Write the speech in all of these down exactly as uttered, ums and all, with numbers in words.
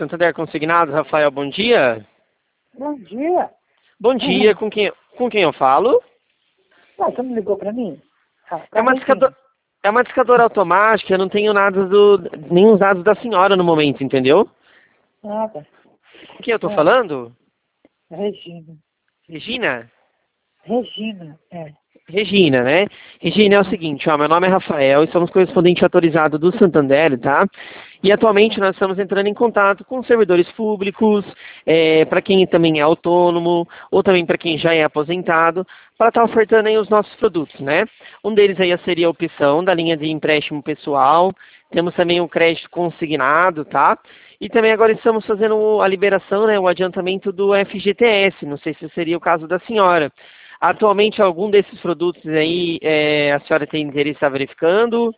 Santander Consignados, Rafael, bom dia. Bom dia. Bom dia, com quem, com quem eu falo? Ué, você não ligou pra mim? Ah, É uma, discador, é uma discadora automática, eu não tenho nada do, nenhum dados da senhora no momento, entendeu? Ah, tá. Com quem eu tô É. falando? Regina. Regina? Regina, é. Regina, né? Regina, é o seguinte, ó, meu nome é Rafael e somos correspondente autorizado do Santander, tá? E atualmente nós estamos entrando em contato com servidores públicos, é, para quem também é autônomo, ou também para quem já é aposentado, para estar ofertando aí os nossos produtos, né? Um deles aí seria a opção da linha de empréstimo pessoal, temos também o crédito consignado, tá? E também agora estamos fazendo a liberação, né, o adiantamento do F G T S, não sei se seria o caso da senhora. Atualmente, algum desses produtos aí é, a senhora tem interesse em estar verificando?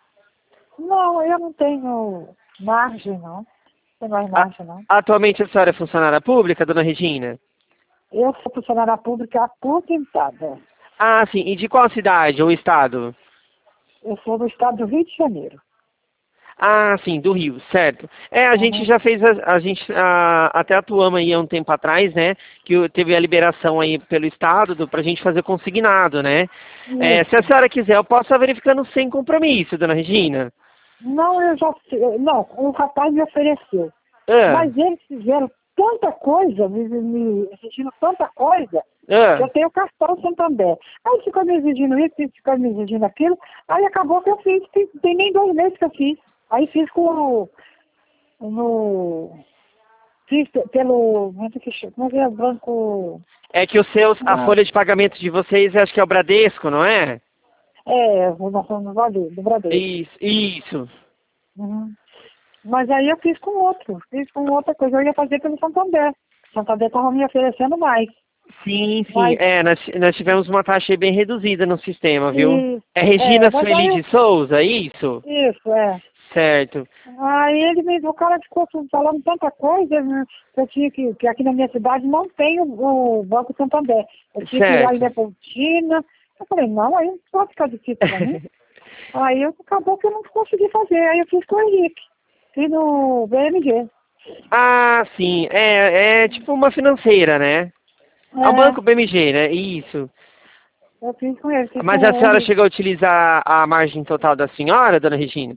Não, eu não tenho margem, não. Não tenho mais A, margem, não. atualmente a senhora é funcionária pública, dona Regina? Eu sou funcionária pública aposentada. Ah, sim. E de qual cidade ou estado? Eu sou do estado do Rio de Janeiro. Ah, sim, do Rio, certo. É, a gente Uhum. já fez, a, a gente a, até atuamos aí há um tempo atrás, né, que o- teve a liberação aí pelo Estado do, pra gente fazer consignado, né. É, se a Isso. senhora quiser, eu posso estar verificando sem compromisso, dona Regina. Não, eu já... Não, o rapaz me ofereceu. Ah, Mas eles fizeram tanta coisa, me, me exigindo tanta coisa, que ah. eu tenho cartão Santander. Aí ficou me exigindo isso, ficou me exigindo aquilo, aí acabou que eu fiz, tem, tem nem dois meses que eu fiz. Aí fiz com o, no, fiz pe- pelo, como é que chama? Como é que é? Banco, É que os seus, a ah, folha de pagamento de vocês, acho que é o Bradesco, não é? é, o nosso no Vale, do Bradesco. Isso, isso. Uhum. Mas aí eu fiz com outro, fiz com outra coisa, eu ia fazer pelo Santander. O Santander estava me oferecendo mais. Sim, sim. Mas, É, nós, nós tivemos uma taxa aí bem reduzida no sistema, viu? e, É é, Regina mas aí Sueli eu de Souza, isso? Isso, é. Certo. Aí ele me, o cara ficou falando tanta coisa, né, que eu tinha que, que aqui na minha cidade não tem o, o Banco Santander. Eu tinha que ir lá em Certo. Leopoldina. Eu falei, não, aí não pode ficar difícil pra mim. Aí eu, acabou que eu não consegui fazer. Aí eu fiz com o Henrique. Fiz no B M G. Ah, sim. É, é tipo uma financeira, né? É o É, Banco B M G, né? Isso. eu fiz com ele, fiz com Mas a o senhora Henrique. chegou a utilizar a margem total da senhora, dona Regina?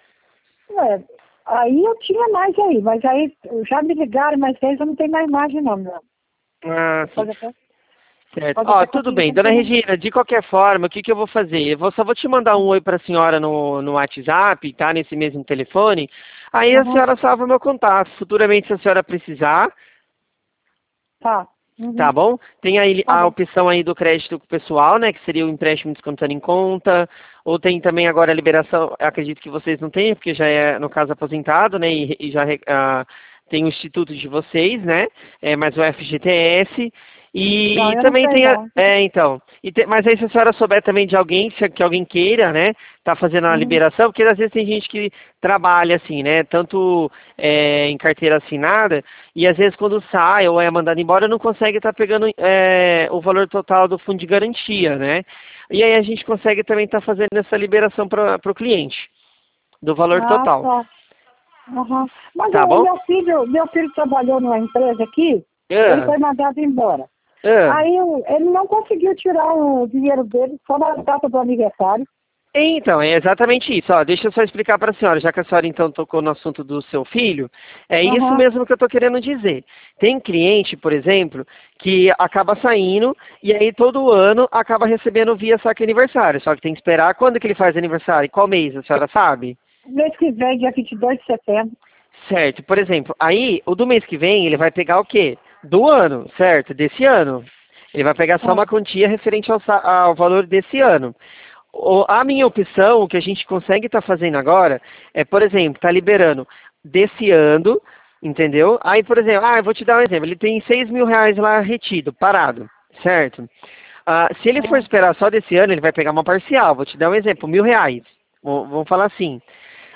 É, aí eu tinha mais aí, mas aí já me ligaram, mas eles eu não tenho mais margem não, meu. Ah, sim. Pode até, Certo. pode Ó, até tudo conseguir bem. que não Dona tem mais. Regina, de qualquer forma, o que, que eu vou fazer? Eu vou, só vou te mandar um oi para a senhora no, no WhatsApp, tá? Nesse mesmo telefone. Aí a Uhum, senhora salva o meu contato. Futuramente, se a senhora precisar, tá. tá Uhum. bom? Tem aí Tá a bom. opção aí do crédito pessoal, né? Que seria o empréstimo descontando em conta. Ou tem também agora a liberação, acredito que vocês não tenham, porque já é, no caso, aposentado, né? E, e já ah, tem o instituto de vocês, né? É, mas o F G T S. Não, E, e eu não também sei tem a, não. é, então. E te- mas aí se a senhora souber também de alguém, se, que alguém queira, né? Tá fazendo a Uhum. liberação, porque às vezes tem gente que trabalha assim, né? Tanto é, em carteira assinada, e às vezes quando sai ou é mandado embora, não consegue estar pegando é, o valor total do fundo de garantia, né? E aí a gente consegue também estar fazendo essa liberação para o cliente, do valor Ah, total. tá. Uhum. Mas Tá o bom? meu filho, meu filho trabalhou numa empresa aqui, ele Ah, foi mandado embora. ah. Aí o- ele não conseguiu tirar o dinheiro dele só na data do aniversário. Então, é exatamente isso. Ó, deixa eu só explicar para a senhora, já que a senhora então tocou no assunto do seu filho, é isso Aham. mesmo que eu estou querendo dizer. Tem cliente, por exemplo, que acaba saindo e aí todo ano acaba recebendo via saque aniversário, só que tem que esperar quando que ele faz aniversário, qual mês, a senhora sabe? Mês que vem, dia vinte e dois de setembro. Certo, por exemplo, aí o do mês que vem ele vai pegar o quê? Do ano, certo? Desse ano. Ele vai pegar só Ah, uma quantia referente ao, sa- ao valor desse ano. O- a minha opção, o que a gente consegue estar fazendo agora, é, por exemplo, tá liberando desse ano, entendeu? Aí, por exemplo, ah, eu vou te dar um exemplo, ele tem seis mil reais lá retido, parado, certo? Ah, se ele for ah, esperar só desse ano, ele vai pegar uma parcial, vou te dar um exemplo, mil reais, v- vamos falar assim.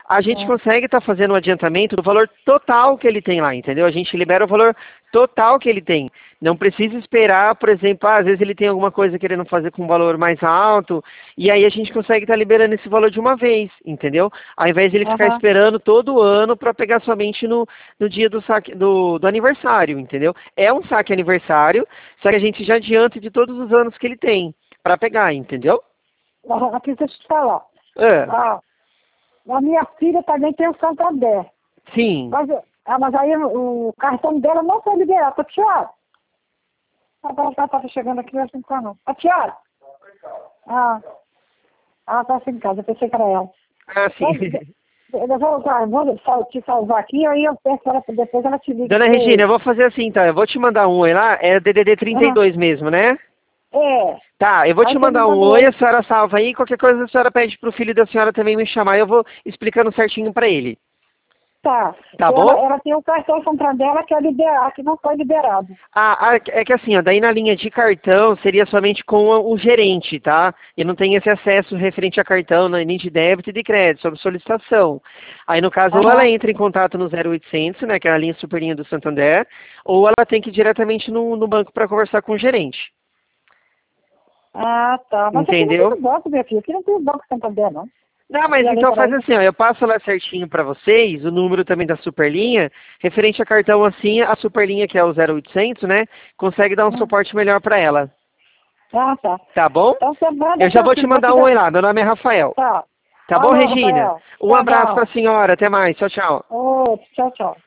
a gente É. consegue estar fazendo um adiantamento do valor total que ele tem lá, entendeu? A gente libera o valor total que ele tem. Não precisa esperar, por exemplo, ah, às vezes ele tem alguma coisa querendo fazer com um valor mais alto, e aí a gente consegue estar liberando esse valor de uma vez, entendeu? Ao invés de ele ficar Aham. esperando todo ano para pegar somente no, no dia do, saque, do, do aniversário, entendeu? É um saque aniversário, só que a gente já adianta de todos os anos que ele tem para pegar, entendeu? Ah, aqui, deixa eu te falar. É, Ah, a minha filha também tem o Santander. sim. Mas, ah, mas aí o cartão dela não foi liberado. Tá, Tiara? Agora ela estava chegando aqui, eu não tá não. A Tiara? Ah, ela está assim em casa, eu pensei que era ela. Ah, sim. Eu vou, eu vou sal- te salvar aqui, aí eu peço ela, depois ela te liga. Dona Regina, eu vou fazer assim, tá? Eu vou te mandar um oi lá, é D D D trinta e dois mesmo, né? É. Tá, eu vou Aí te você me mandar um manda um oi, oi. a senhora salva aí, qualquer coisa a senhora pede pro filho da senhora também me chamar, eu vou explicando certinho pra ele. Tá. Tá Ela, bom? ela tem o cartão Santander que é liberar, que não foi liberado. Ah, ah, é que assim, ó, daí na linha de cartão seria somente com o o gerente, tá? E não tem esse acesso referente a cartão, né, nem de débito e de crédito, sobre solicitação. Aí no caso, ou ela Aham. entra em contato no zero oitocentos, né, que é a linha super linha do Santander, ou ela tem que ir diretamente no, no banco para conversar com o gerente. Ah, tá. Mas aqui não tem Entendeu? banco, meu filho. Aqui não tem banco Santander, não. Não, mas E ali, então faz peraí. assim, ó, eu passo lá certinho para vocês, o número também da Superlinha, referente a cartão assim, a Superlinha que é o zero oitocentos, né, consegue dar um Hum. suporte melhor para ela. Ah, tá. Tá bom? Então você manda Eu já vou pra te cima. mandar Te um dar... oi lá, meu nome é Rafael. Tá. Tá bom, Alô, Regina? Rafael. Um Tá abraço para bom. a senhora, até mais, tchau, tchau. Ô, tchau, tchau.